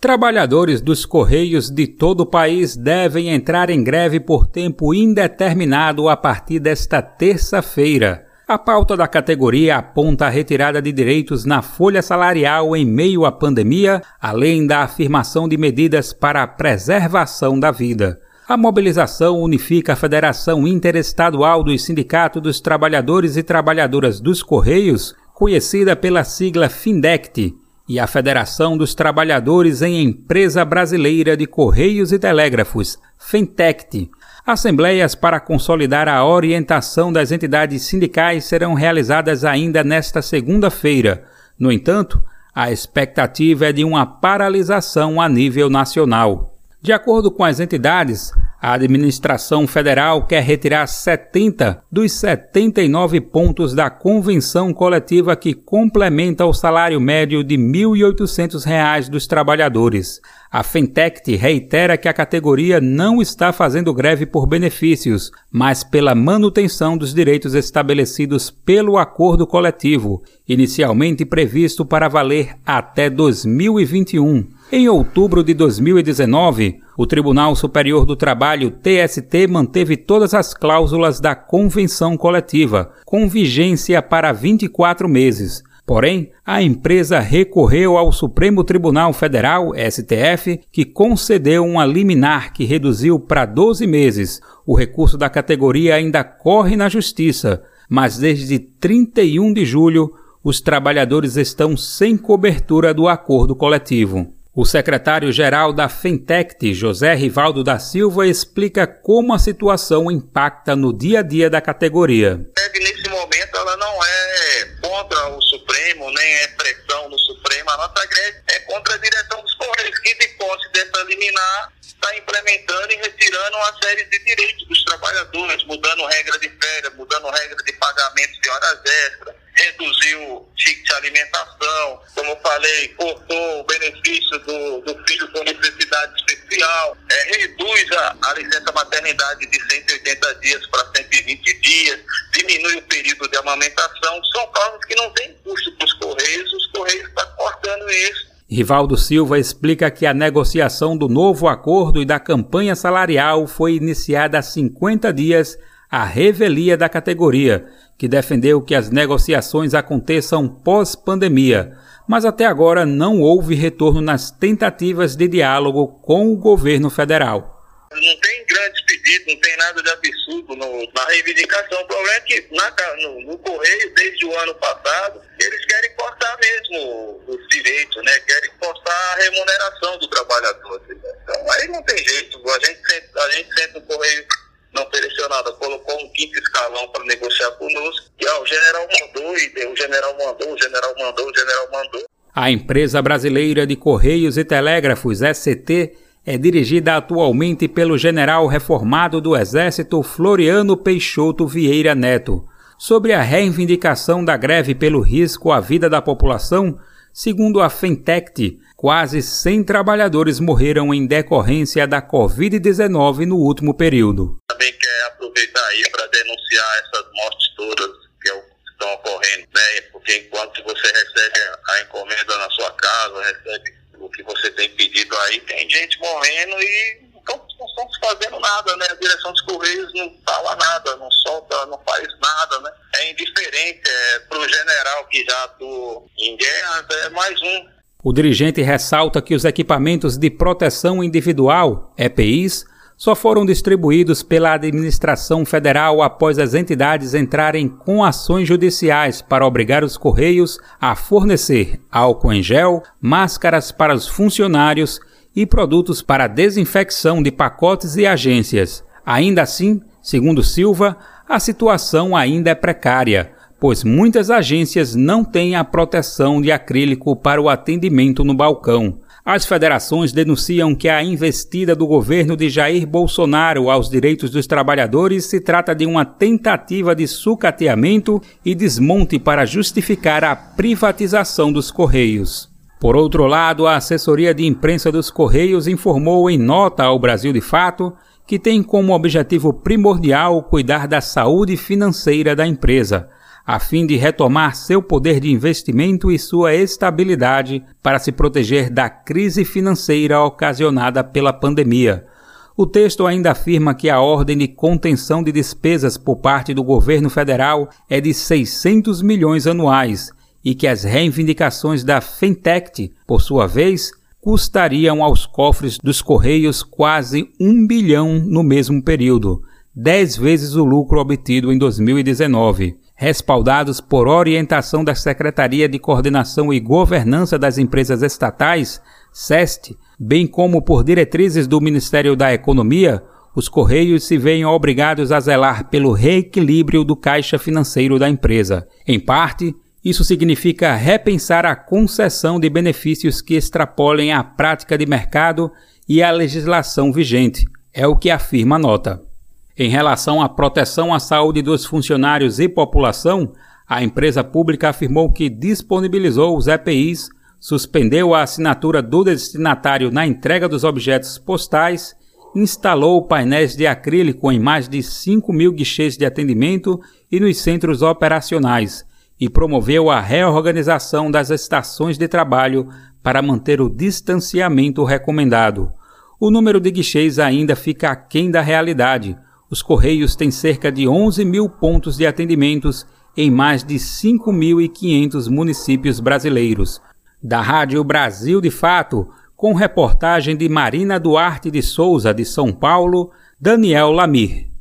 Trabalhadores dos Correios de todo o país devem entrar em greve por tempo indeterminado a partir desta terça-feira. A pauta da categoria aponta a retirada de direitos na folha salarial em meio à pandemia, além da afirmação de medidas para a preservação da vida. A mobilização unifica a Federação Interestadual dos Sindicatos dos Trabalhadores e Trabalhadoras dos Correios, conhecida pela sigla FINDECT, e a Federação dos Trabalhadores em Empresa Brasileira de Correios e Telégrafos, FENTECT. Assembleias para consolidar a orientação das entidades sindicais serão realizadas ainda nesta segunda-feira. No entanto, a expectativa é de uma paralisação a nível nacional. De acordo com as entidades, a administração federal quer retirar 70 dos 79 pontos da convenção coletiva que complementa o salário médio de R$ 1.800 dos trabalhadores. A FENTECT reitera que a categoria não está fazendo greve por benefícios, mas pela manutenção dos direitos estabelecidos pelo acordo coletivo, inicialmente previsto para valer até 2021. Em outubro de 2019, o Tribunal Superior do Trabalho, TST, manteve todas as cláusulas da convenção coletiva, com vigência para 24 meses. Porém, a empresa recorreu ao Supremo Tribunal Federal, STF, que concedeu uma liminar que reduziu para 12 meses. O recurso da categoria ainda corre na Justiça, mas desde 31 de julho, os trabalhadores estão sem cobertura do acordo coletivo. O secretário-geral da FENTECT, José Rivaldo da Silva, explica como a situação impacta no dia a dia da categoria. Nesse momento ela não é contra o Supremo, nem é pressão no Supremo. A nossa greve é contra a direção dos Correios, que de posse dessa liminar está implementando e retirando uma série de direitos dos trabalhadores, mudando regra de férias, mudando regra de pagamento de horas extras, reduziu o ticket de alimentação, como eu falei, cortou o benefício do filho com necessidade especial, reduz a licença maternidade de 180 dias para 120 dias, diminui o período de amamentação. São causas que não têm custo para os Correios estão cortando isso. Rivaldo Silva explica que a negociação do novo acordo e da campanha salarial foi iniciada há 50 dias à revelia da categoria, que defendeu que as negociações aconteçam pós-pandemia, mas até agora não houve retorno nas tentativas de diálogo com o governo federal. Não tem grandes pedidos, não tem nada de absurdo na reivindicação. O problema é que no Correio, desde o ano passado, eles querem cortar mesmo os direitos, né? Querem cortar a remuneração do trabalhador. Então, aí não tem jeito. A gente senta o Correio, não ofereceu nada, colocou um quinto escalão para negociar conosco, e o general mandou. A Empresa Brasileira de Correios e Telégrafos, ECT, é dirigida atualmente pelo general reformado do Exército Floriano Peixoto Vieira Neto. Sobre a reivindicação da greve pelo risco à vida da população, segundo a FENTECT, quase 100 trabalhadores morreram em decorrência da Covid-19 no último período. Também quer aproveitar aí para denunciar essas mortes todas que estão ocorrendo, né? Porque enquanto você recebe a encomenda na sua casa, recebe o que você tem pedido aí, tem gente morrendo e não estamos fazendo nada, né? A direção dos Correios não fala nada, não solta, não faz nada, né? É indiferente para o general que já atua em guerra, é mais um. O dirigente ressalta que os equipamentos de proteção individual, EPIs, só foram distribuídos pela administração federal após as entidades entrarem com ações judiciais para obrigar os Correios a fornecer álcool em gel, máscaras para os funcionários e produtos para desinfecção de pacotes e agências. Ainda assim, segundo Silva, a situação ainda é precária, pois muitas agências não têm a proteção de acrílico para o atendimento no balcão. As federações denunciam que a investida do governo de Jair Bolsonaro aos direitos dos trabalhadores se trata de uma tentativa de sucateamento e desmonte para justificar a privatização dos Correios. Por outro lado, a assessoria de imprensa dos Correios informou em nota ao Brasil de Fato que tem como objetivo primordial cuidar da saúde financeira da empresa. a fim de retomar seu poder de investimento e sua estabilidade para se proteger da crise financeira ocasionada pela pandemia. O texto ainda afirma que a ordem de contenção de despesas por parte do governo federal é de 600 milhões anuais e que as reivindicações da Fintech, por sua vez, custariam aos cofres dos Correios quase 1 bilhão no mesmo período, 10 vezes o lucro obtido em 2019. Respaldados por orientação da Secretaria de Coordenação e Governança das Empresas Estatais, SEST, bem como por diretrizes do Ministério da Economia, os Correios se veem obrigados a zelar pelo reequilíbrio do caixa financeiro da empresa. Em parte, isso significa repensar a concessão de benefícios que extrapolem a prática de mercado e a legislação vigente, é o que afirma a nota. Em relação à proteção à saúde dos funcionários e população, a empresa pública afirmou que disponibilizou os EPIs, suspendeu a assinatura do destinatário na entrega dos objetos postais, instalou painéis de acrílico em mais de 5 mil guichês de atendimento e nos centros operacionais e promoveu a reorganização das estações de trabalho para manter o distanciamento recomendado. O número de guichês ainda fica aquém da realidade. Os Correios têm cerca de 11 mil pontos de atendimentos em mais de 5.500 municípios brasileiros. Da Rádio Brasil de Fato, com reportagem de Marina Duarte de Souza, de São Paulo, Daniel Lamir.